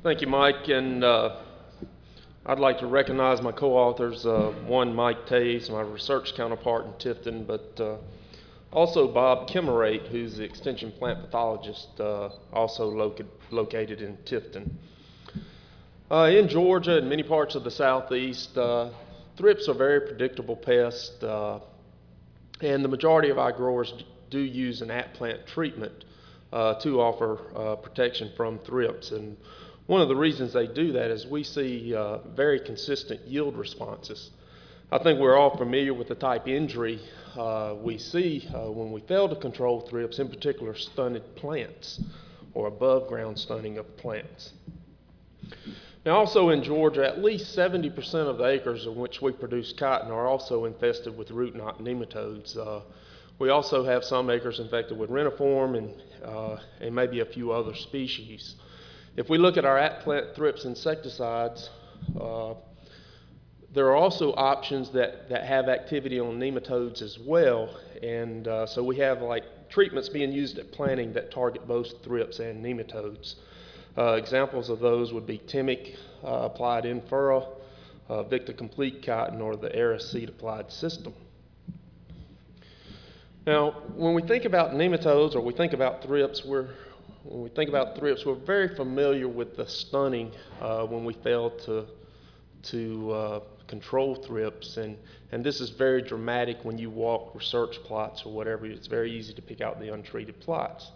Thank you, Mike, and I'd like to recognize my co-authors, one Mike Taves, my research counterpart in Tifton, but also Bob Kimmerate, who's the extension plant pathologist, also located in Tifton. In Georgia and many parts of the southeast, thrips are very predictable pests, and the majority of our growers do use an at-plant treatment to offer protection from thrips. And one of the reasons they do that is we see very consistent yield responses. I think we're all familiar with the type injury we see when we fail to control thrips, in particular stunted plants or above ground stunting of plants. Now also in Georgia, at least 70% of the acres in which we produce cotton are also infested with root knot nematodes. We also have some acres infected with reniform and maybe a few other species. If we look at our at-plant thrips insecticides, there are also options that have activity on nematodes as well, and so we have like treatments being used at planting that target both thrips and nematodes. Examples of those would be Timic applied in furrow, Victa Complete Cotton, or the Aris seed applied system. Now, when we think about nematodes or we think about thrips, we're very familiar with the stunning when we fail to control thrips, and this is very dramatic when you walk research plots or whatever. It's very easy to pick out the untreated plots.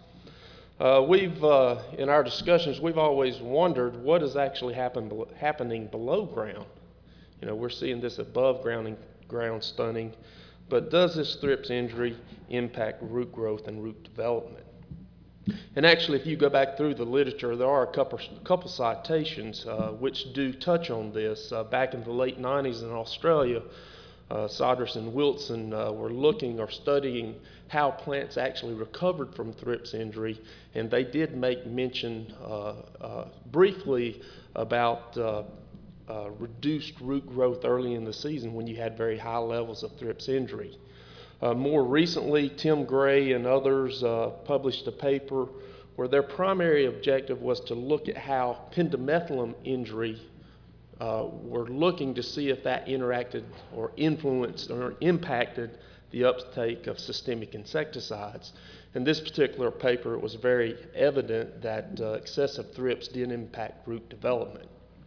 In our discussions, we've always wondered what is actually happening below ground. You know, we're seeing this above ground stunning, but does this thrips injury impact root growth and root development? And actually, if you go back through the literature, there are a couple citations which do touch on this. Back in the late 90s in Australia, Sodrus and Wilson were looking or studying how plants actually recovered from thrips injury, and they did make mention briefly about reduced root growth early in the season when you had very high levels of thrips injury. More recently, Tim Gray and others published a paper where their primary objective was to look at how pendimethalin injury were looking to see if that interacted or influenced or impacted the uptake of systemic insecticides. In this particular paper, it was very evident that excessive thrips did impact root development.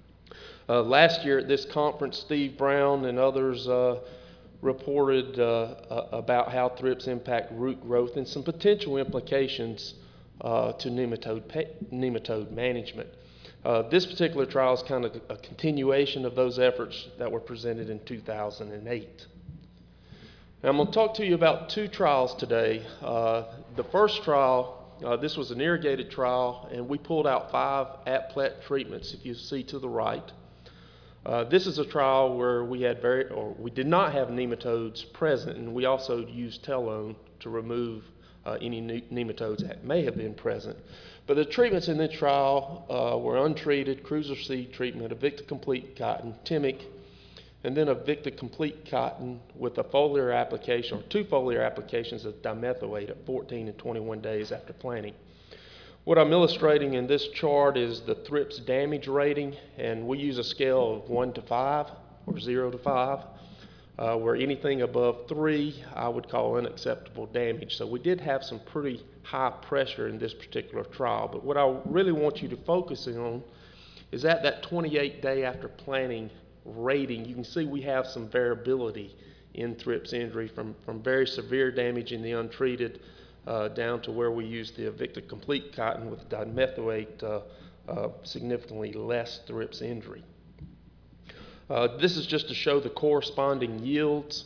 Last year at this conference, Steve Brown and others reported about how thrips impact root growth and some potential implications to nematode management. This particular trial is kind of a continuation of those efforts that were presented in 2008. Now, I'm going to talk to you about two trials today. The first trial, this was an irrigated trial, and we pulled out 5 at-plant treatments, if you see to the right. This is a trial where we did not have nematodes present, and we also used Telone to remove any nematodes that may have been present. But the treatments in this trial were untreated Cruiser seed treatment, a Victa Complete Cotton, Timic, and then a Victa Complete Cotton with a foliar application, or 2 foliar applications of dimethoate at 14 and 21 days after planting. What I'm illustrating in this chart is the thrips damage rating, and we use a scale of 1 to 5 or 0 to 5, where anything above 3 I would call unacceptable damage. So we did have some pretty high pressure in this particular trial, but what I really want you to focus on is at that 28 day after planting rating. You can see we have some variability in thrips injury from very severe damage in the untreated down to where we use the Victa Complete Cotton with dimethoate, significantly less thrips injury. This is just to show the corresponding yields.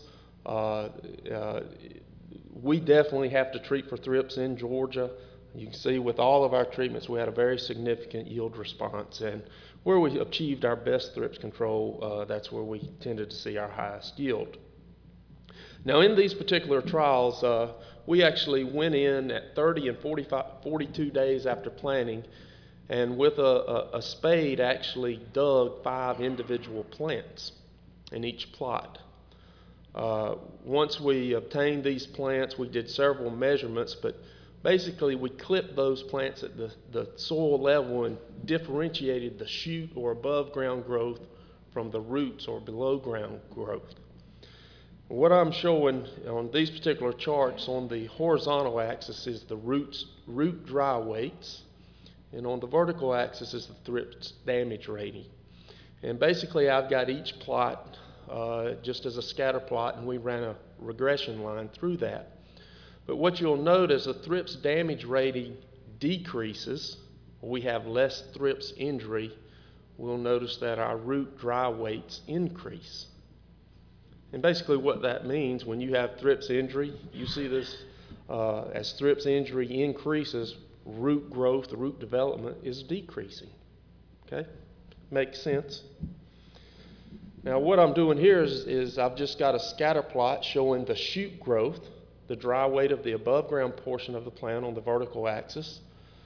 We definitely have to treat for thrips in Georgia. You can see with all of our treatments we had a very significant yield response, and where we achieved our best thrips control, that's where we tended to see our highest yield. Now in these particular trials, we actually went in at 30 and 42 days after planting, and with a spade actually dug 5 individual plants in each plot. Once we obtained these plants, we did several measurements, but Basically, we clipped those plants at the soil level and differentiated the shoot or above ground growth from the roots or below ground growth. What I'm showing on these particular charts on the horizontal axis is the root dry weights, and on the vertical axis is the thrips damage rating. And basically I've got each plot just as a scatter plot, and we ran a regression line through that. But what you'll notice, the thrips damage rating decreases, we have less thrips injury. We'll notice that our root dry weights increase. And basically what that means, when you have thrips injury, you see this as thrips injury increases, root growth, the root development is decreasing. Okay? Makes sense? Now what I'm doing here is I've just got a scatter plot showing the shoot growth, the dry weight of the above ground portion of the plant on the vertical axis,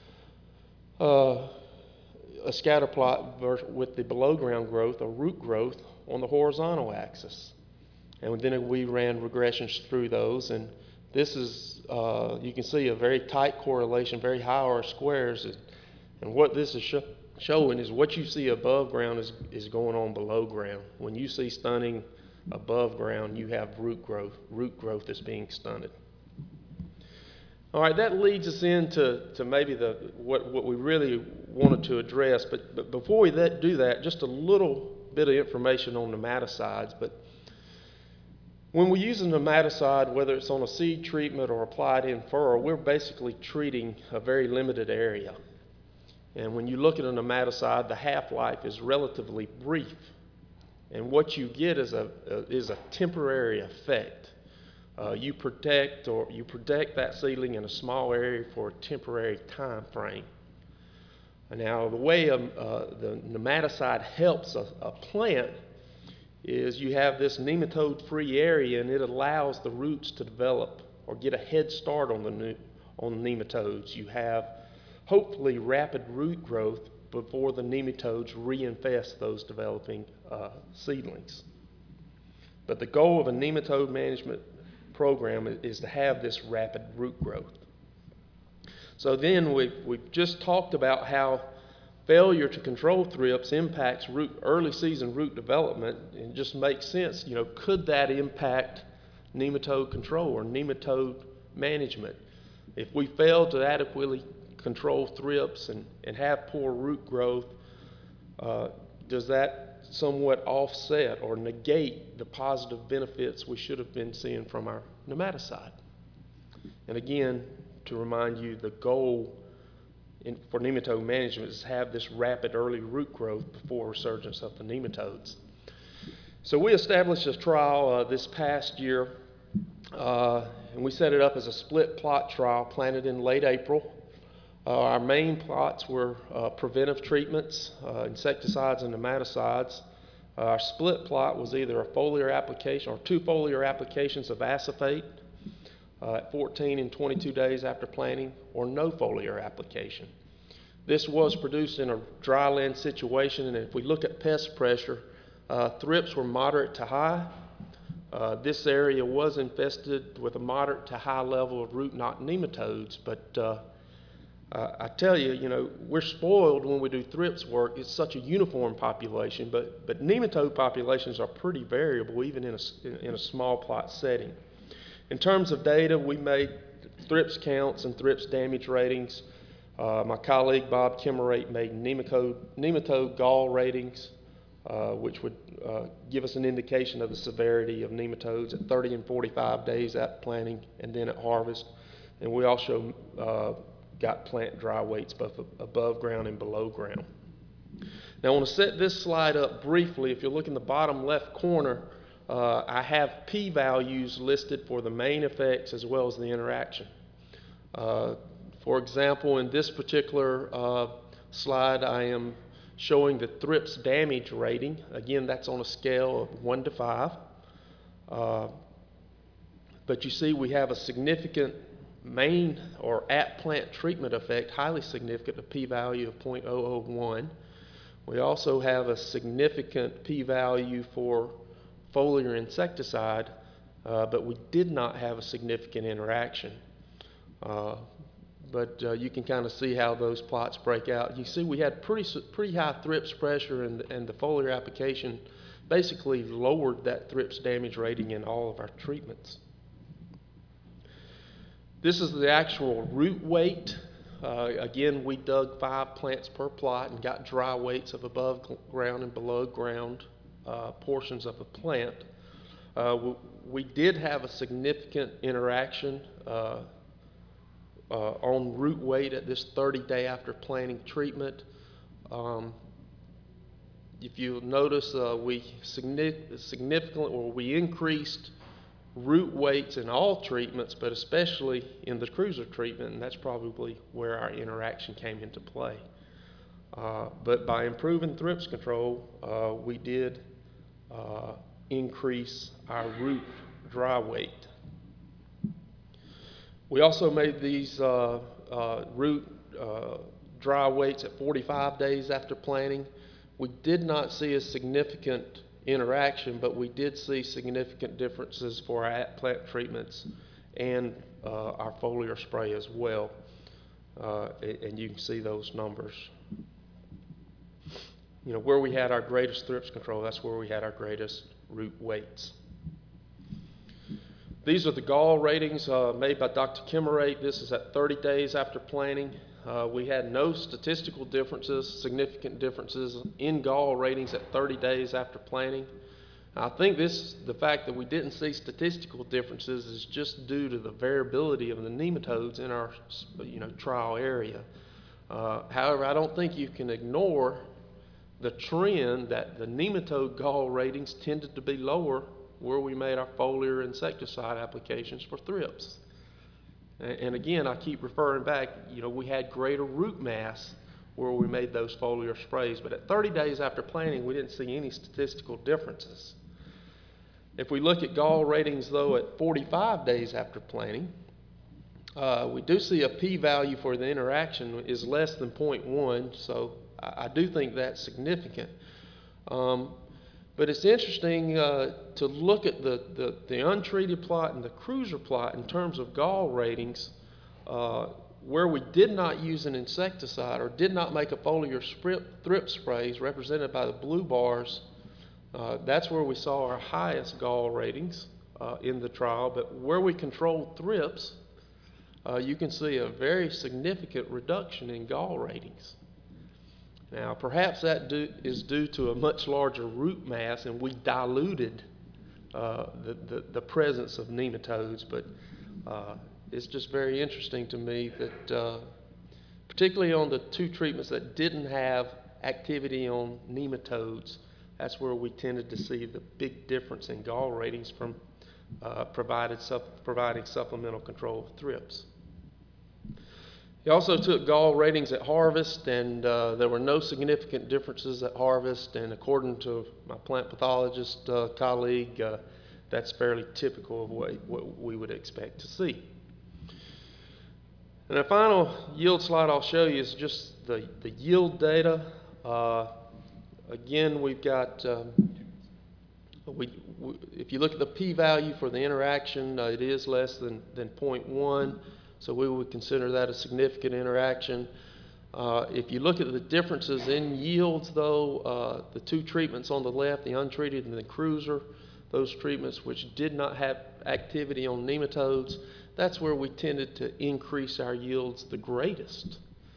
a scatter plot with the below ground growth or root growth on the horizontal axis. And then we ran regressions through those, and this is, you can see a very tight correlation, very high R squares, and what this is showing is what you see above ground is going on below ground. When you see stunting above ground, you have root growth is being stunted. All right, that leads us into maybe what we really wanted to address, but before we do that, just a little bit of information on nematicides. But when we use a nematicide, whether it's on a seed treatment or applied in furrow, we're basically treating a very limited area. And when you look at a nematicide, the half-life is relatively brief. And what you get is a temporary effect. You protect that seedling in a small area for a temporary time frame. Now, the way the nematicide helps a plant is you have this nematode-free area, and it allows the roots to develop or get a head start on the nematodes. You have hopefully rapid root growth before the nematodes reinfest those developing seedlings. But the goal of a nematode management program is to have this rapid root growth. So then we've just talked about how failure to control thrips impacts early season root development, and it just makes sense. Could that impact nematode control or nematode management? If we fail to adequately control thrips and have poor root growth, does that somewhat offset or negate the positive benefits we should have been seeing from our nematicide? And again, to remind you, the goal for nematode management is to have this rapid early root growth before resurgence of the nematodes. So we established a trial this past year, and we set it up as a split plot trial, planted in late April. Our main plots were preventive treatments, insecticides and nematicides. Our split plot was either a foliar application or 2 foliar applications of acephate at 14 and 22 days after planting, or no foliar application. This was produced in a dry land situation, and if we look at pest pressure, thrips were moderate to high. This area was infested with a moderate to high level of root knot nematodes, but I tell you, we're spoiled when we do thrips work. It's such a uniform population, but nematode populations are pretty variable even in a small plot setting. In terms of data, we made thrips counts and thrips damage ratings. My colleague Bob Kimmerate made nematode gall ratings, which would give us an indication of the severity of nematodes at 30 and 45 days at planting and then at harvest. And we also got plant dry weights both above ground and below ground. Now I want to set this slide up briefly. If you look in the bottom left corner, I have p-values listed for the main effects as well as the interaction. For example, in this particular slide, I am showing the thrips damage rating. Again, that's on a scale of 1 to 5. But you see we have a significant main or at-plant treatment effect, highly significant, a p-value of 0.001. We also have a significant p-value for foliar insecticide, but we did not have a significant interaction. but you can kind of see how those plots break out. You see we had pretty high thrips pressure, and the foliar application basically lowered that thrips damage rating in all of our treatments. This is the actual root weight. Again, we dug 5 plants per plot and got dry weights of above ground and below ground portions of a plant. We did have a significant interaction on root weight at this 30-day after planting treatment. If you notice, we increased root weights in all treatments, but especially in the cruiser treatment, and that's probably where our interaction came into play. But by improving thrips control, we did increase our root dry weight. We also made these root dry weights at 45 days after planting. We did not see a significant interaction, but we did see significant differences for our at-plant treatments and our foliar spray as well. And you can see those numbers. You know, where we had our greatest thrips control, that's where we had our greatest root weights. These are the gall ratings made by Dr. Kimmerate. This is at 30 days after planting. We had no statistical differences, significant differences in gall ratings at 30 days after planting. I think the fact that we didn't see statistical differences is just due to the variability of the nematodes in our trial area. However, I don't think you can ignore the trend that the nematode gall ratings tended to be lower where we made our foliar insecticide applications for thrips. And again, I keep referring back, we had greater root mass where we made those foliar sprays, but at 30 days after planting, we didn't see any statistical differences. If we look at gall ratings, though, at 45 days after planting, we do see a p-value for the interaction is less than 0.1, so I do think that's significant. But it's interesting to look at the untreated plot and the cruiser plot in terms of gall ratings, where we did not use an insecticide or did not make a foliar thrip sprays represented by the blue bars. That's where we saw our highest gall ratings in the trial, but where we controlled thrips, you can see a very significant reduction in gall ratings. Now, perhaps that is due to a much larger root mass, and we diluted the presence of nematodes, but it's just very interesting to me that particularly on the 2 treatments that didn't have activity on nematodes, that's where we tended to see the big difference in gall ratings from providing supplemental control of thrips. He also took gall ratings at harvest, and there were no significant differences at harvest, and according to my plant pathologist colleague, that's fairly typical of what we would expect to see. And the final yield slide I'll show you is just the yield data. Again, we've got, if you look at the p-value for the interaction, it is less than 0.1. So we would consider that a significant interaction. If you look at the differences in yields, though, the 2 treatments on the left, the untreated and the cruiser, those treatments which did not have activity on nematodes, that's where we tended to increase our yields the greatest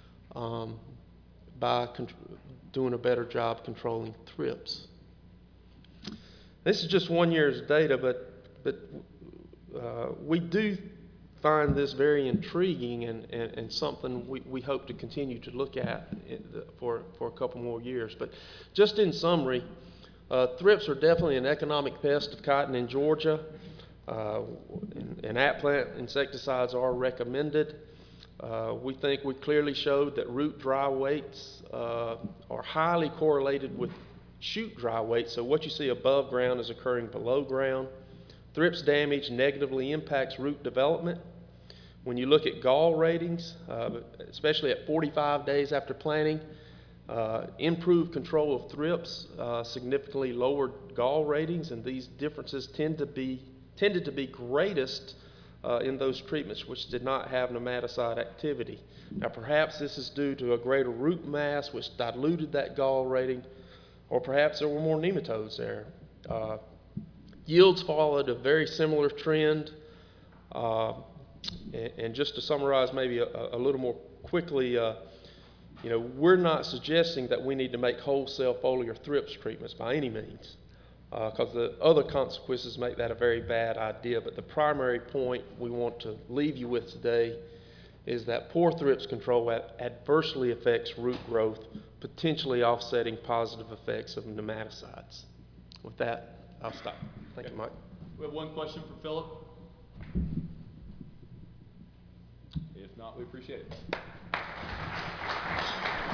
by doing a better job controlling thrips. This is just 1 year's data, but we do find this very intriguing and something we hope to continue to look at for a couple more years. But just in summary, thrips are definitely an economic pest of cotton in Georgia, and at-plant insecticides are recommended. We think we clearly showed that root dry weights are highly correlated with shoot dry weights, so what you see above ground is occurring below ground. Thrips damage negatively impacts root development. When you look at gall ratings, especially at 45 days after planting, improved control of thrips significantly lowered gall ratings, and these differences tended to be greatest in those treatments which did not have nematicide activity. Now perhaps this is due to a greater root mass which diluted that gall rating, or perhaps there were more nematodes there. Yields followed a very similar trend. And just to summarize maybe a little more quickly, we're not suggesting that we need to make wholesale foliar thrips treatments by any means, because the other consequences make that a very bad idea. But the primary point we want to leave you with today is that poor thrips control adversely affects root growth, potentially offsetting positive effects of nematicides. With that, I'll stop. Thank you, Mike. We have one question for Philip. If not, we appreciate it.